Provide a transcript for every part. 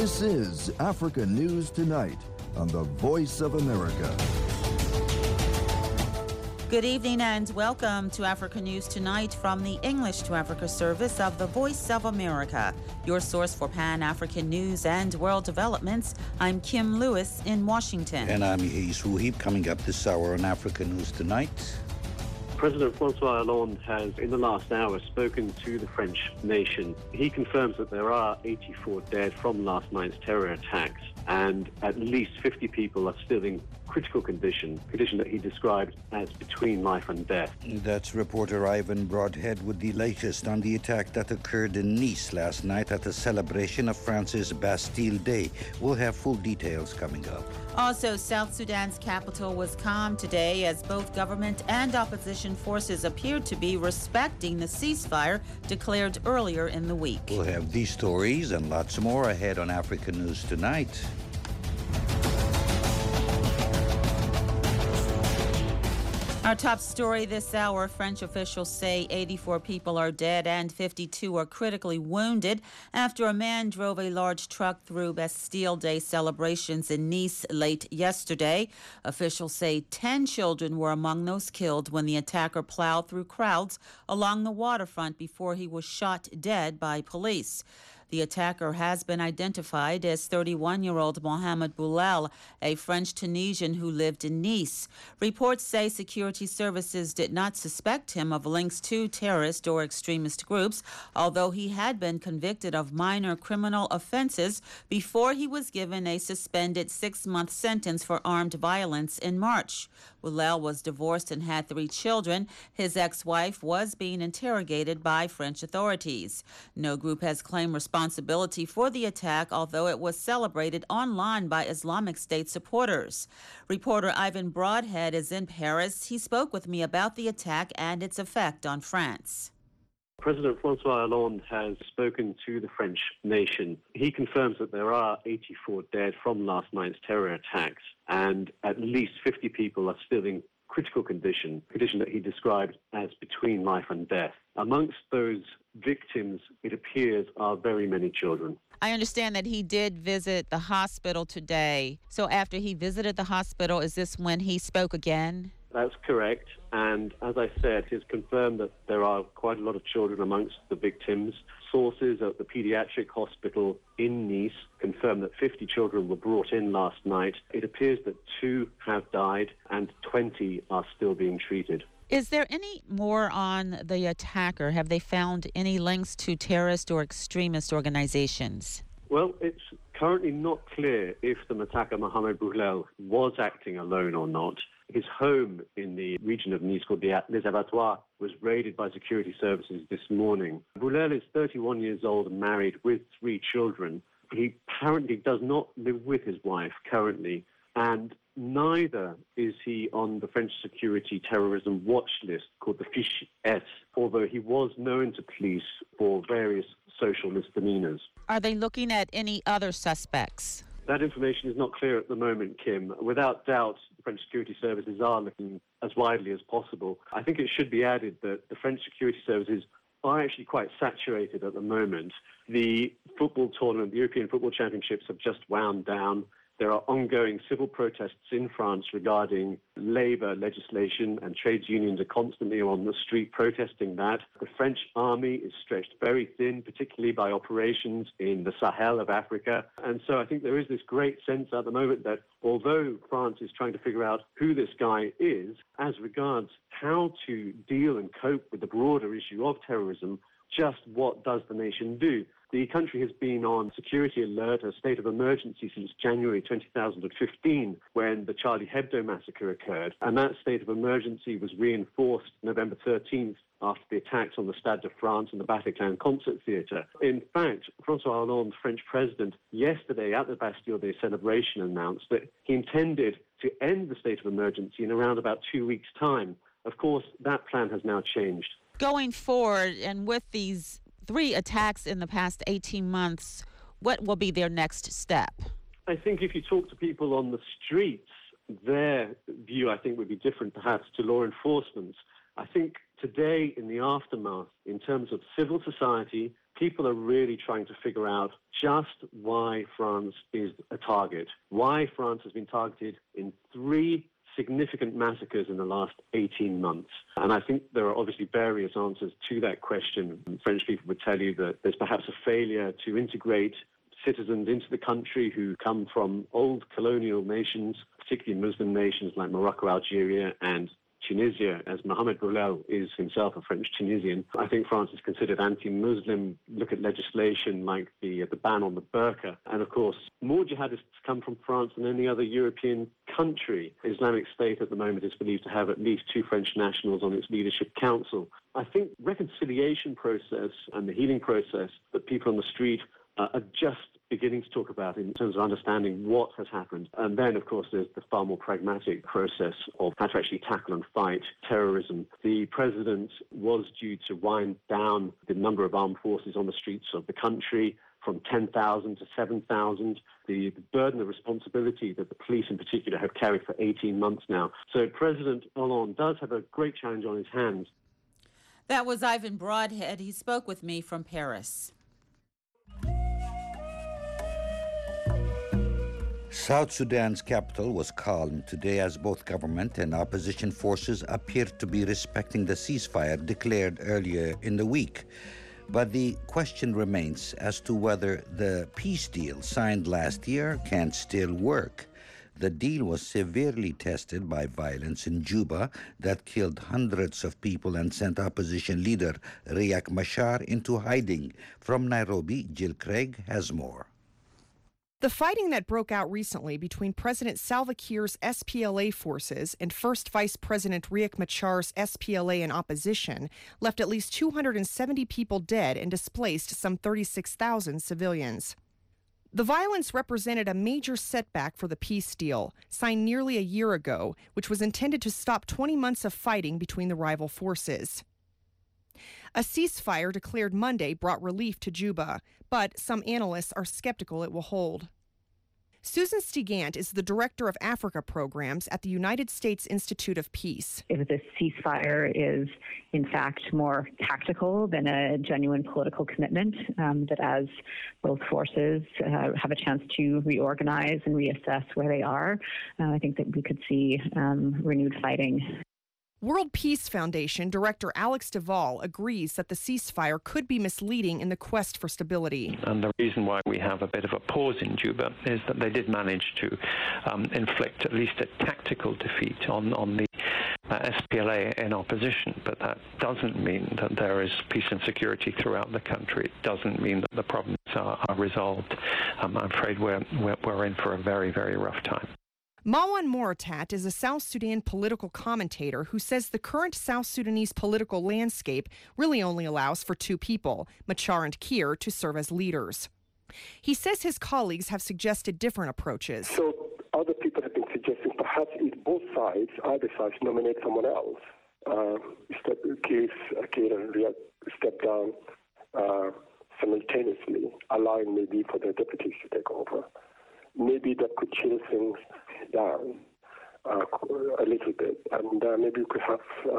This is Africa News Tonight on the Voice of America. Good evening and welcome to Africa News Tonight from the English to Africa service of the Voice of America, your source for Pan-African news and world developments. I'm Kim Lewis in Washington. And I'm Yehis Wuhib. Coming up this hour on Africa News Tonight. President Francois Hollande has, in the last hour, spoken to the French nation. He confirms that there are 84 dead from last night's terror attacks, and at least 50 people are still in critical condition that he described as between life and death. That's reporter Ivan Broadhead with the latest on the attack that occurred in Nice last night at the celebration of France's Bastille Day. We'll have full details coming up. Also, South Sudan's capital was calm today as both government and opposition forces appeared to be respecting the ceasefire declared earlier in the week. We'll have these stories and lots more ahead on Africa News Tonight. Our top story this hour, French officials say 84 people are dead and 52 are critically wounded after a man drove a large truck through Bastille Day celebrations in Nice late yesterday. Officials say 10 children were among those killed when the attacker plowed through crowds along the waterfront before he was shot dead by police. The attacker has been identified as 31-year-old Mohamed Boulel, a French-Tunisian who lived in Nice. Reports say security services did not suspect him of links to terrorist or extremist groups, although he had been convicted of minor criminal offenses before he was given a suspended 6-month sentence for armed violence in March. Boulel was divorced and had 3 children. His ex-wife was being interrogated by French authorities. No group has claimed responsibility for the attack, although it was celebrated online by Islamic State supporters. Reporter Ivan Broadhead is in Paris. He spoke with me about the attack and its effect on France. President Francois Hollande has spoken to the French nation. He confirms that there are 84 dead from last night's terror attacks, and at least 50 people are still in critical condition that he described as between life and death. Amongst those victims, it appears, are very many children. I understand that he did visit the hospital today. So after he visited the hospital, is this when he spoke again? That's correct. And as I said, he's confirmed that there are quite a lot of children amongst the victims. Sources at the pediatric hospital in Nice confirmed that 50 children were brought in last night. It appears that 2 have died and 20 are still being treated. Is there any more on the attacker? Have they found any links to terrorist or extremist organizations? Well, it's currently not clear if the attacker, Mohamed Boulel, was acting alone or not. His home in the region of Nice called Les Abattoirs was raided by security services this morning. Boulel is 31 years old and married with 3 children. He apparently does not live with his wife currently, and neither is he on the French security terrorism watch list called the Fiche S, although he was known to police for various social misdemeanors. Are they looking at any other suspects? That information is not clear at the moment, Kim. Without doubt, the French security services are looking as widely as possible. I think it should be added that the French security services are actually quite saturated at the moment. The football tournament, the European Football Championships, have just wound down. There are ongoing civil protests in France regarding labour legislation, and trades unions are constantly on the street protesting that. The French army is stretched very thin, particularly by operations in the Sahel of Africa. And so I think there is this great sense at the moment that although France is trying to figure out who this guy is, as regards how to deal and cope with the broader issue of terrorism, just what does the nation do? The country has been on security alert, a state of emergency since January 2015, when the Charlie Hebdo massacre occurred. And that state of emergency was reinforced November 13th after the attacks on the Stade de France and the Bataclan Concert Theatre. In fact, Francois Hollande, French president, yesterday at the Bastille Day celebration announced that he intended to end the state of emergency in around about 2 weeks' time. Of course, that plan has now changed. Going forward, and with these 3 attacks in the past 18 months, what will be their next step? I think if you talk to people on the streets, their view, I think, would be different perhaps to law enforcement. I think today, in the aftermath, in terms of civil society, people are really trying to figure out just why France is a target, why France has been targeted in 3 significant massacres in the last 18 months. And I think there are obviously various answers to that question. French people would tell you that there's perhaps a failure to integrate citizens into the country who come from old colonial nations, particularly Muslim nations like Morocco, Algeria, and Tunisia, as Mohamed Boulel is himself a French Tunisian. I think France is considered anti-Muslim. Look at legislation like the ban on the burqa. And of course, more jihadists come from France than any other European country. Islamic State at the moment is believed to have at least 2 French nationals on its leadership council. I think reconciliation process and the healing process that people on the street are just beginning to talk about in terms of understanding what has happened. And then, of course, there's the far more pragmatic process of how to actually tackle and fight terrorism. The president was due to wind down the number of armed forces on the streets of the country from 10,000 to 7,000, the burden of responsibility that the police in particular have carried for 18 months now. So President Hollande does have a great challenge on his hands. That was Ivan Broadhead. He spoke with me from Paris. South Sudan's capital was calm today as both government and opposition forces appeared to be respecting the ceasefire declared earlier in the week. But the question remains as to whether the peace deal signed last year can still work. The deal was severely tested by violence in Juba that killed hundreds of people and sent opposition leader Riek Machar into hiding. From Nairobi, Jill Craig has more. The fighting that broke out recently between President Salva Kiir's SPLA forces and First Vice President Riek Machar's SPLA in opposition left at least 270 people dead and displaced some 36,000 civilians. The violence represented a major setback for the peace deal, signed nearly a year ago, which was intended to stop 20 months of fighting between the rival forces. A ceasefire declared Monday brought relief to Juba, but some analysts are skeptical it will hold. Susan Stigant is the director of Africa programs at the United States Institute of Peace. If this ceasefire is, in fact, more tactical than a genuine political commitment, that as both forces have a chance to reorganize and reassess where they are, I think that we could see renewed fighting. World Peace Foundation Director Alex Duvall agrees that the ceasefire could be misleading in the quest for stability. And the reason why we have a bit of a pause in Juba is that they did manage to inflict at least a tactical defeat on the SPLA in opposition. But that doesn't mean that there is peace and security throughout the country. It doesn't mean that the problems are resolved. I'm afraid we're in for a very, very rough time. Mawan Moratat is a South Sudan political commentator who says the current South Sudanese political landscape really only allows for 2 people, Machar and Kiir, to serve as leaders. He says his colleagues have suggested different approaches. So other people have been suggesting perhaps if both sides, either sides, nominate someone else. Kiir and Riek step down simultaneously, allowing maybe for the deputies to take over. Maybe that could chill things down a little bit, and maybe we could have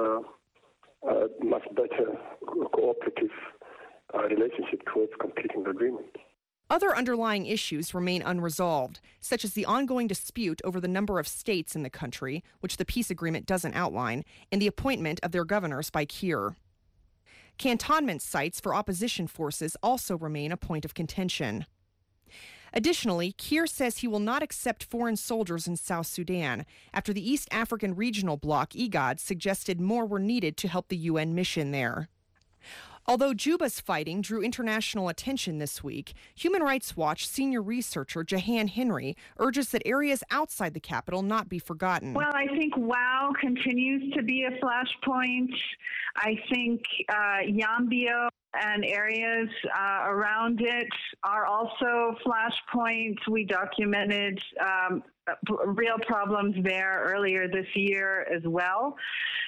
a much better cooperative relationship towards completing the agreement. Other underlying issues remain unresolved, such as the ongoing dispute over the number of states in the country, which the peace agreement doesn't outline, and the appointment of their governors by Kiir. Cantonment sites for opposition forces also remain a point of contention. Additionally, Kiir says he will not accept foreign soldiers in South Sudan after the East African Regional Bloc, IGAD, suggested more were needed to help the UN mission there. Although Juba's fighting drew international attention this week, Human Rights Watch senior researcher Jahan Henry urges that areas outside the capital not be forgotten. Well, I think WOW continues to be a flashpoint. I think Yambio and areas around it are also flashpoints. We documented real problems there earlier this year as well.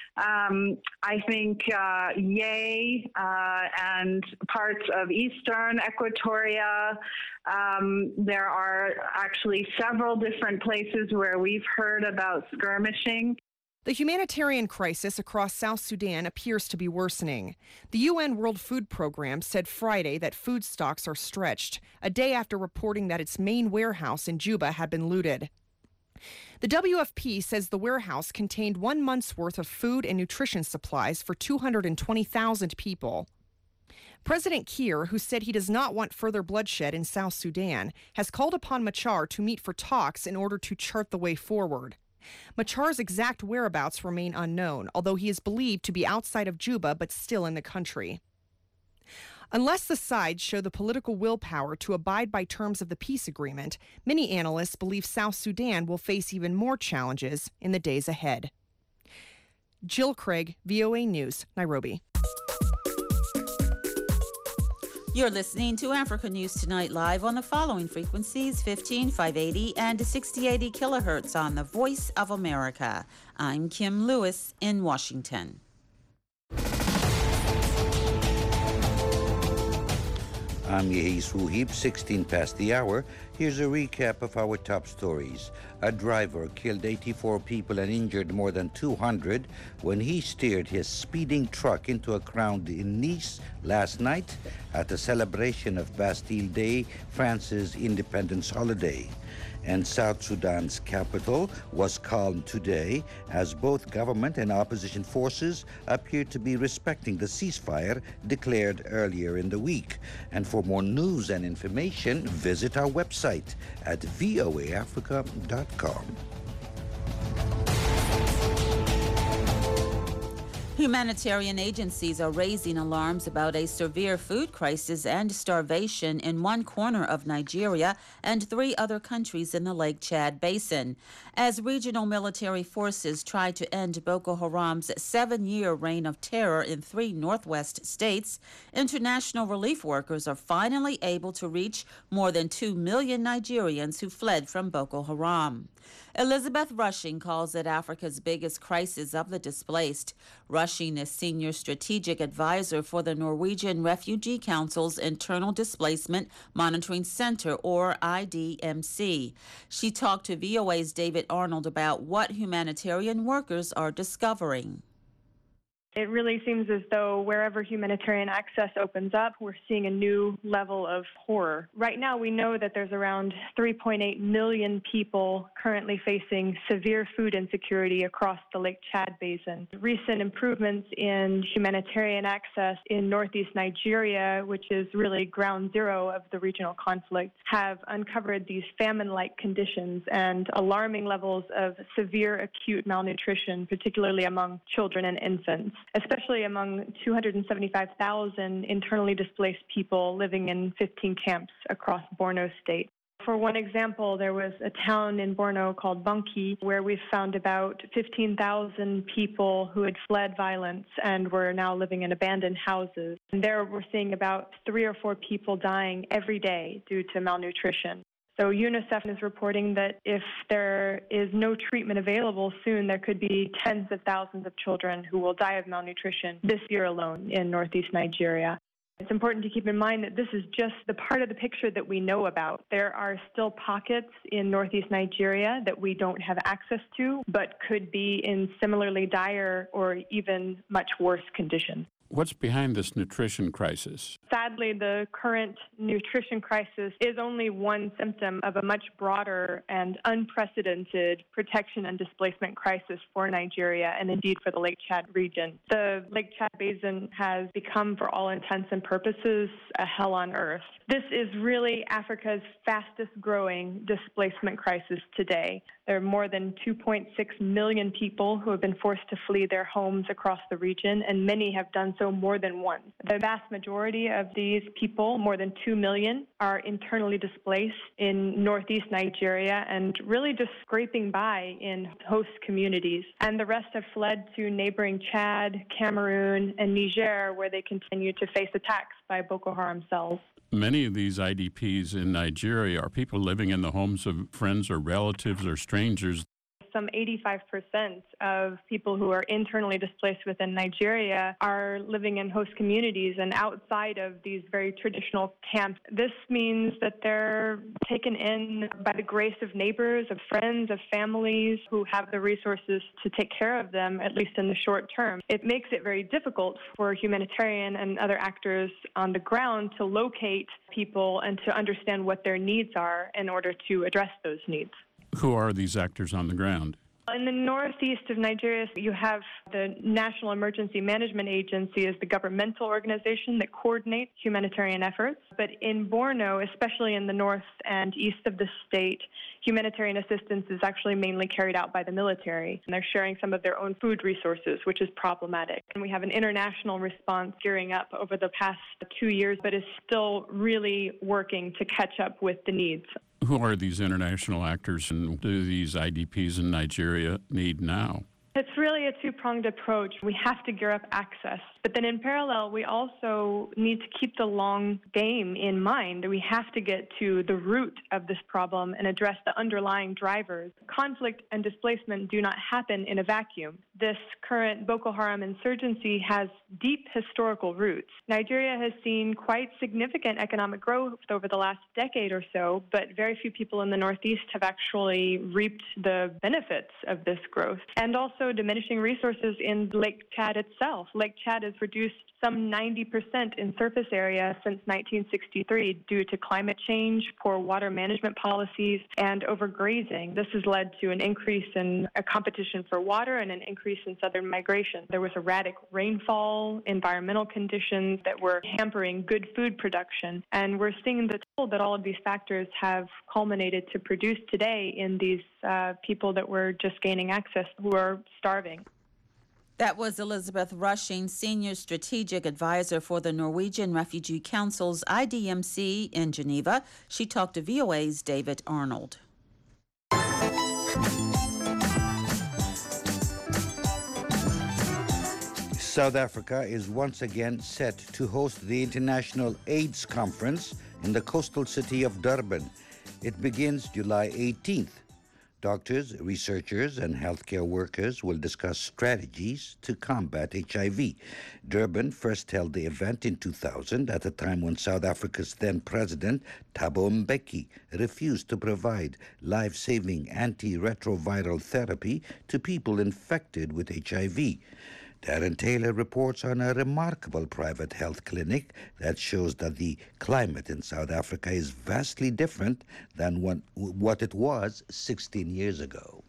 I think Yei and parts of eastern Equatoria, there are actually several different places where we've heard about skirmishing. The humanitarian crisis across South Sudan appears to be worsening. The UN World Food Program said Friday that food stocks are stretched, a day after reporting that its main warehouse in Juba had been looted. The WFP says the warehouse contained 1 month's worth of food and nutrition supplies for 220,000 people. President Kiir, who said he does not want further bloodshed in South Sudan, has called upon Machar to meet for talks in order to chart the way forward. Machar's exact whereabouts remain unknown, although he is believed to be outside of Juba but still in the country. Unless the sides show the political willpower to abide by terms of the peace agreement, many analysts believe South Sudan will face even more challenges in the days ahead. Jill Craig, VOA News, Nairobi. You're listening to Africa News Tonight live on the following frequencies: 15,580 and 6080 kilohertz on the Voice of America. I'm Kim Lewis in Washington. I'm Yehi Suhib, 16 past the hour. Here's a recap of our top stories. A driver killed 84 people and injured more than 200 when he steered his speeding truck into a crowd in Nice last night at a celebration of Bastille Day, France's independence holiday. And South Sudan's capital was calm today as both government and opposition forces appear to be respecting the ceasefire declared earlier in the week. And for more news and information, visit our website at voaafrica.com. Humanitarian agencies are raising alarms about a severe food crisis and starvation in one corner of Nigeria and 3 other countries in the Lake Chad Basin. As regional military forces try to end Boko Haram's 7-year reign of terror in 3 northwest states, international relief workers are finally able to reach more than 2 million Nigerians who fled from Boko Haram. Elizabeth Rushing calls it Africa's biggest crisis of the displaced. Rushing is Senior Strategic Advisor for the Norwegian Refugee Council's Internal Displacement Monitoring Center, or IDMC. She talked to VOA's David Arnold about what humanitarian workers are discovering. It really seems as though wherever humanitarian access opens up, we're seeing a new level of horror. Right now, we know that there's around 3.8 million people currently facing severe food insecurity across the Lake Chad Basin. Recent improvements in humanitarian access in northeast Nigeria, which is really ground zero of the regional conflict, have uncovered these famine-like conditions and alarming levels of severe acute malnutrition, particularly among children and infants, especially among 275,000 internally displaced people living in 15 camps across Borno State. For one example, there was a town in Borno called Banki where we found about 15,000 people who had fled violence and were now living in abandoned houses. And there we're seeing about 3 or 4 people dying every day due to malnutrition. So UNICEF is reporting that if there is no treatment available soon, there could be tens of thousands of children who will die of malnutrition this year alone in northeast Nigeria. It's important to keep in mind that this is just the part of the picture that we know about. There are still pockets in northeast Nigeria that we don't have access to, but could be in similarly dire or even much worse conditions. What's behind this nutrition crisis? Sadly, the current nutrition crisis is only one symptom of a much broader and unprecedented protection and displacement crisis for Nigeria and indeed for the Lake Chad region. The Lake Chad Basin has become, for all intents and purposes, a hell on earth. This is really Africa's fastest growing displacement crisis today. There are more than 2.6 million people who have been forced to flee their homes across the region, and many have done so more than once. The vast majority of these people, more than 2 million, are internally displaced in northeast Nigeria and really just scraping by in host communities. And the rest have fled to neighboring Chad, Cameroon, and Niger, where they continue to face attacks by Boko Haram cells. Many of these IDPs in Nigeria are people living in the homes of friends or relatives or strangers. some 85% of people who are internally displaced within Nigeria are living in host communities and outside of these very traditional camps. This means that they're taken in by the grace of neighbors, of friends, of families who have the resources to take care of them, at least in the short term. It makes it very difficult for humanitarian and other actors on the ground to locate people and to understand what their needs are in order to address those needs. Who are these actors on the ground? In the northeast of Nigeria, you have the National Emergency Management Agency as the governmental organization that coordinates humanitarian efforts. But in Borno, especially in the north and east of the state, humanitarian assistance is actually mainly carried out by the military. And they're sharing some of their own food resources, which is problematic. And we have an international response gearing up over the past 2 years, but is still really working to catch up with the needs. Who are these international actors, and do these IDPs in Nigeria need now? It's really a two-pronged approach. We have to gear up access, but then in parallel, we also need to keep the long game in mind. We have to get to the root of this problem and address the underlying drivers. Conflict and displacement do not happen in a vacuum. This current Boko Haram insurgency has deep historical roots. Nigeria has seen quite significant economic growth over the last decade or so, but very few people in the Northeast have actually reaped the benefits of this growth. And also diminishing resources in Lake Chad itself. Lake Chad has reduced some 90% in surface area since 1963 due to climate change, poor water management policies, and overgrazing. This has led to an increase in a competition for water and an increase in southern migration. There was erratic rainfall, environmental conditions that were hampering good food production, and we're seeing the toll that all of these factors have culminated to produce today in these people that were just gaining access who are starving. That was Elizabeth Rushing, Senior Strategic Advisor for the Norwegian Refugee Council's IDMC in Geneva. She talked to VOA's David Arnold. South Africa is once again set to host the International AIDS Conference in the coastal city of Durban. It begins July 18th. Doctors, researchers, and healthcare workers will discuss strategies to combat HIV. Durban first held the event in 2000 at a time when South Africa's then president, Thabo Mbeki, refused to provide life-saving antiretroviral therapy to people infected with HIV. Darren Taylor reports on a remarkable private health clinic that shows that the climate in South Africa is vastly different than what it was 16 years ago.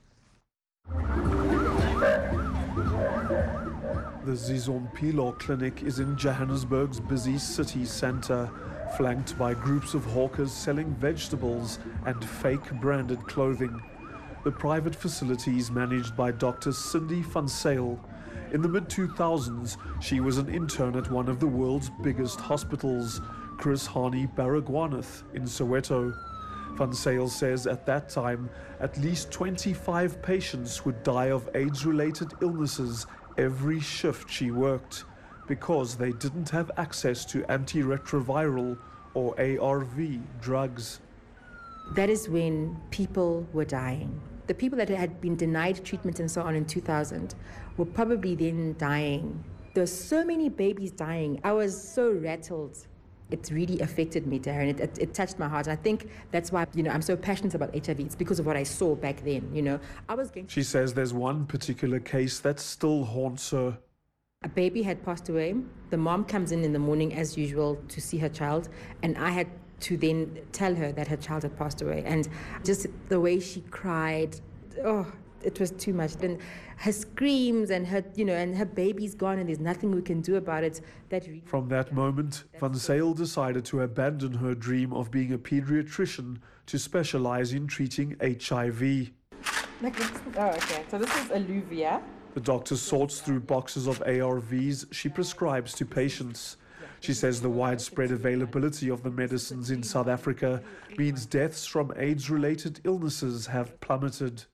The Zizompilo Clinic is in Johannesburg's busy city centre, flanked by groups of hawkers selling vegetables and fake branded clothing. The private facility is managed by Dr. Cindy van Zyl. In the mid-2000s, she was an intern at one of the world's biggest hospitals, Chris Hani Baragwanath in Soweto. Van Zyl says at that time, at least 25 patients would die of AIDS-related illnesses every shift she worked because they didn't have access to antiretroviral or ARV drugs. That is when people were dying. The people that had been denied treatment and so on in 2000 were probably then dying. There were so many babies dying. I was so rattled. It really affected me, Darren. It touched my heart. I think that's why, I'm so passionate about HIV. It's because of what I saw back then, She says there's one particular case that still haunts her. A baby had passed away. The mom comes in the morning as usual to see her child, and I had to then tell her that her child had passed away. And just the way she cried, it was too much. And her screams and her, and her baby's gone and there's nothing we can do about it. From that moment, Van Zyl decided to abandon her dream of being a pediatrician to specialize in treating HIV. Okay. So this is Alluvia. The doctor sorts through boxes of ARVs she prescribes to patients. She says the widespread availability of the medicines in South Africa means deaths from AIDS-related illnesses have plummeted.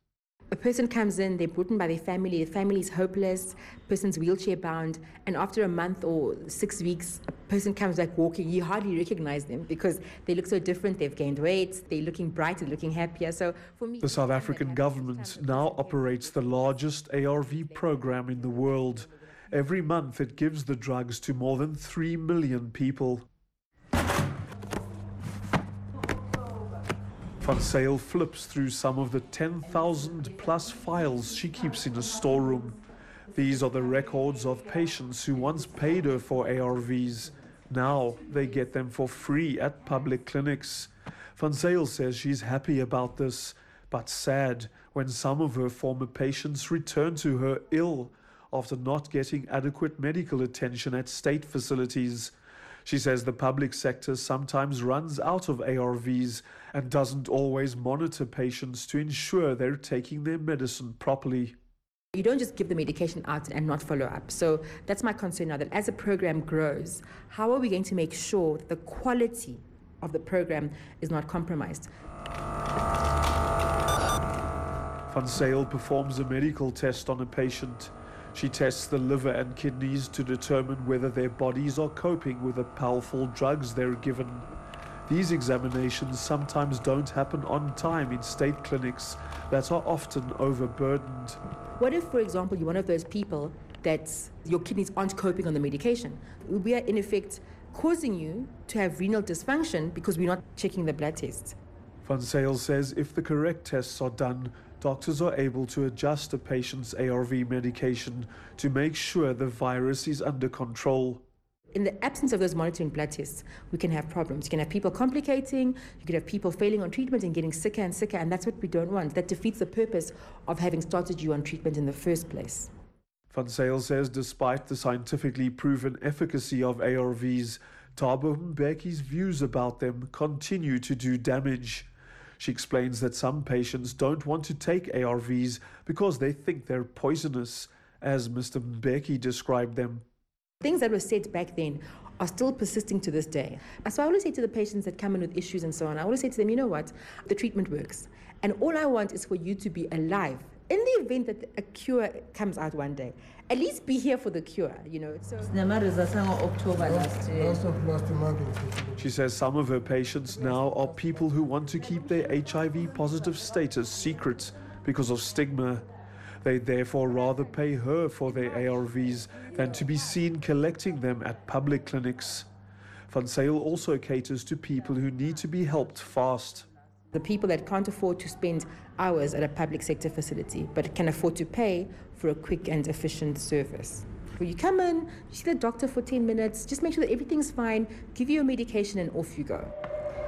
A person comes in, they're brought in by their family, the family's hopeless, person's wheelchair bound, and after a month or 6 weeks, a person comes back walking, you hardly recognize them because they look so different, they've gained weight, they're looking brighter, looking happier. So for me, the South African government now operates the largest ARV program in the world. Every month it gives the drugs to more than 3 million people. Van Zyl flips through some of the 10,000 plus files she keeps in a storeroom. These are the records of patients who once paid her for ARVs. Now they get them for free at public clinics. Van Zyl says she's happy about this, but sad when some of her former patients return to her ill after not getting adequate medical attention at state facilities. She says the public sector sometimes runs out of ARVs and doesn't always monitor patients to ensure they're taking their medicine properly. You don't just give the medication out and not follow up. So that's my concern now, that as the program grows, how are we going to make sure that the quality of the program is not compromised? Van Zyl performs a medical test on a patient. She tests the liver and kidneys to determine whether their bodies are coping with the powerful drugs they're given. These examinations sometimes don't happen on time in state clinics that are often overburdened. What if, for example, you're one of those people that your kidneys aren't coping on the medication? We are, in effect, causing you to have renal dysfunction because we're not checking the blood tests. Van Zyl says if the correct tests are done, doctors are able to adjust a patient's ARV medication to make sure the virus is under control. In the absence of those monitoring blood tests, we can have problems. You can have people complicating, you can have people failing on treatment and getting sicker and sicker, and that's what we don't want. That defeats the purpose of having started you on treatment in the first place. Van Zyl says despite the scientifically proven efficacy of ARVs, Thabo Mbeki's views about them continue to do damage. She explains that some patients don't want to take ARVs because they think they're poisonous, as Mr. Mbeki described them. Things that were said back then are still persisting to this day. So I always say to the patients that come in with issues and so on, I always say to them, you know what, the treatment works. And all I want is for you to be alive. In the event that a cure comes out one day, at least be here for the cure, you know. So she says some of her patients now are people who want to keep their HIV positive status secret because of stigma. They therefore rather pay her for their ARVs than to be seen collecting them at public clinics. Van Zyl also caters to people who need to be helped fast. The people that can't afford to spend hours at a public sector facility but can afford to pay for a quick and efficient service. When you come in, you see the doctor for 10 minutes, just make sure that everything's fine, give you your medication and off you go.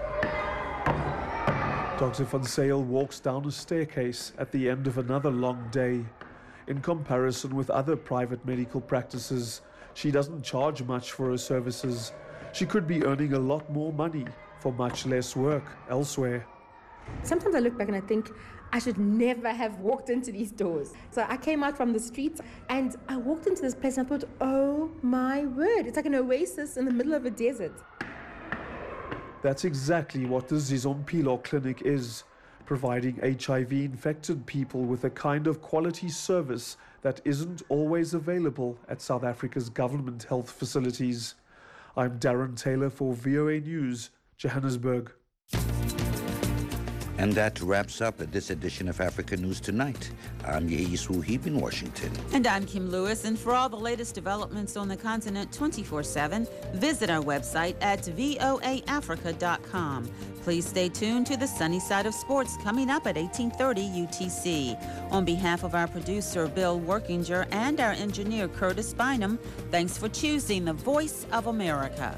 Dr. Van Zyl walks down a staircase at the end of another long day. In comparison with other private medical practices, she doesn't charge much for her services. She could be earning a lot more money for much less work elsewhere. Sometimes I look back and I think I should never have walked into these doors. So I came out from the streets and I walked into this place and I thought, oh my word, it's like an oasis in the middle of a desert. That's exactly what the Zizompilo Clinic is, providing HIV-infected people with a kind of quality service that isn't always available at South Africa's government health facilities. I'm Darren Taylor for VOA News, Johannesburg. And that wraps up this edition of Africa News Tonight. I'm Yeis Wuhib in Washington. And I'm Kim Lewis. And for all the latest developments on the continent 24/7, visit our website at voaafrica.com. Please stay tuned to the Sunny Side of Sports coming up at 1830 UTC. On behalf of our producer, Bill Workinger, and our engineer, Curtis Bynum, thanks for choosing the Voice of America.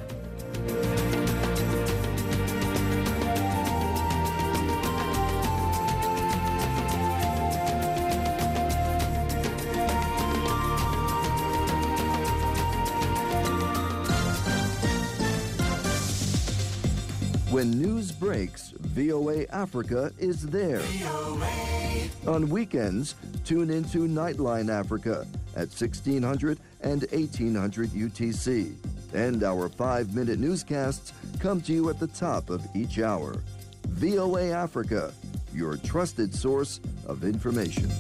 When news breaks, VOA Africa is there. On weekends, tune into Nightline Africa at 1600 and 1800 UTC. And our 5-minute newscasts come to you at the top of each hour. VOA Africa, your trusted source of information.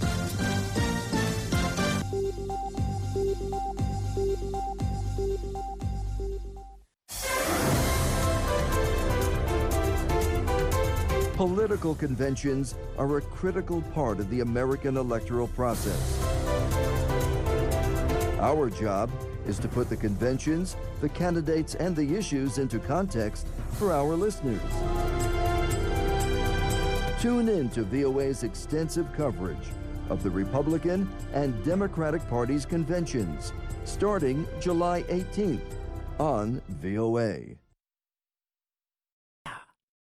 Political conventions are a critical part of the American electoral process. Our job is to put the conventions, the candidates, and the issues into context for our listeners. Tune in to VOA's extensive coverage of the Republican and Democratic Party's conventions, starting July 18th on VOA.